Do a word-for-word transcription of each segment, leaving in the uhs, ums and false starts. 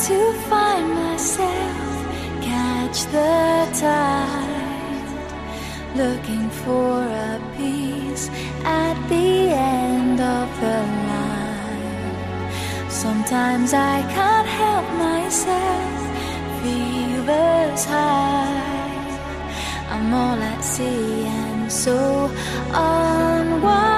to find myself, catch the tide, looking for a peace at the end of the line. Sometimes I can't help myself, fever's high, I'm all at sea and so unwise.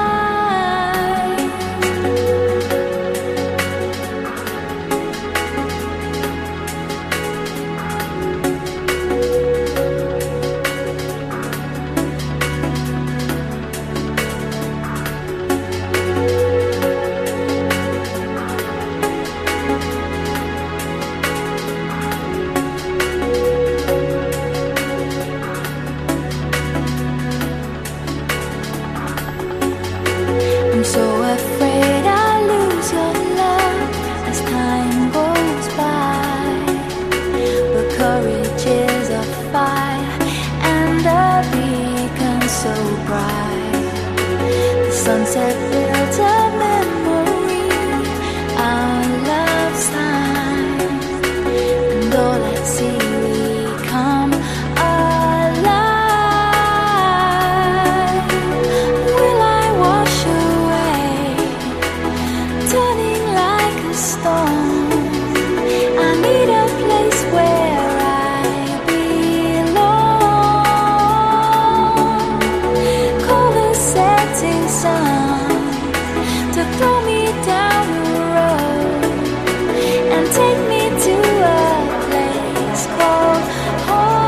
I'm so afraid I'll lose your love as time goes by. But courage is a fire and a beacon so bright. The sunset built a memory, our love's time, and all at sea we come alive. Will I wash away, turning like a stone? I need a place where I belong. Call the setting sun to throw me down the road and take me to a place called home.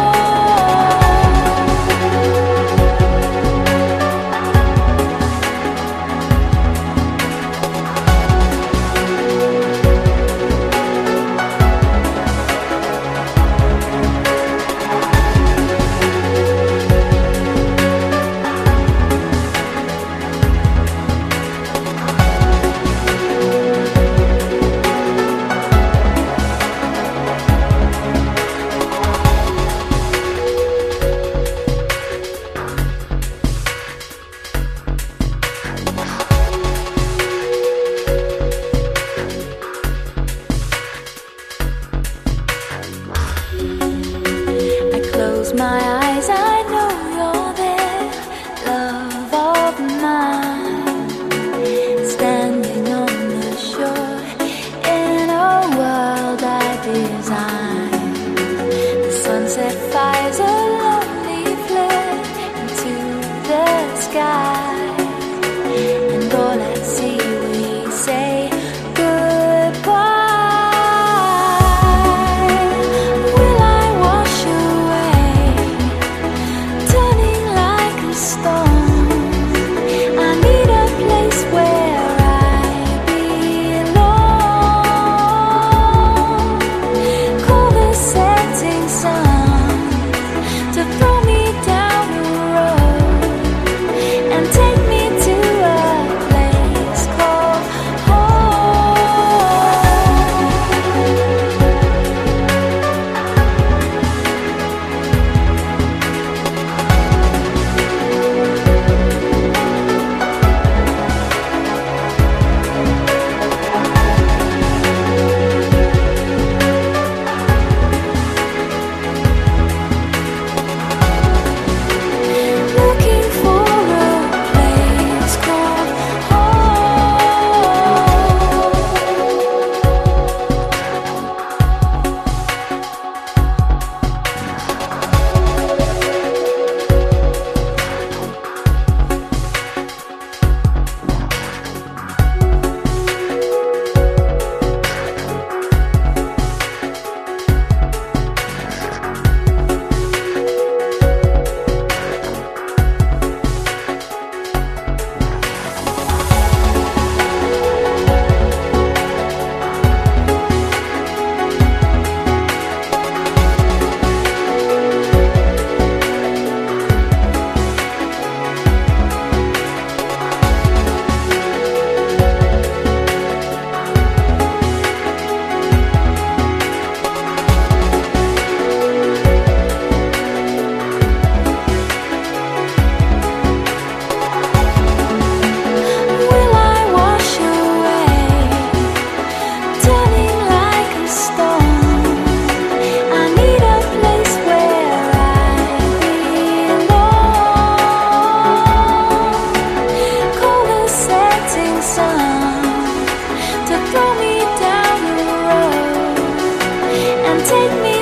I close my eyes, I know you're there, love of mine, standing on the shore in a world I design. The sunset fires a lonely flare into the sky, and all at sea we say goodbye. Will I wash away, turning like a stone? I need a place where I belong. Call take me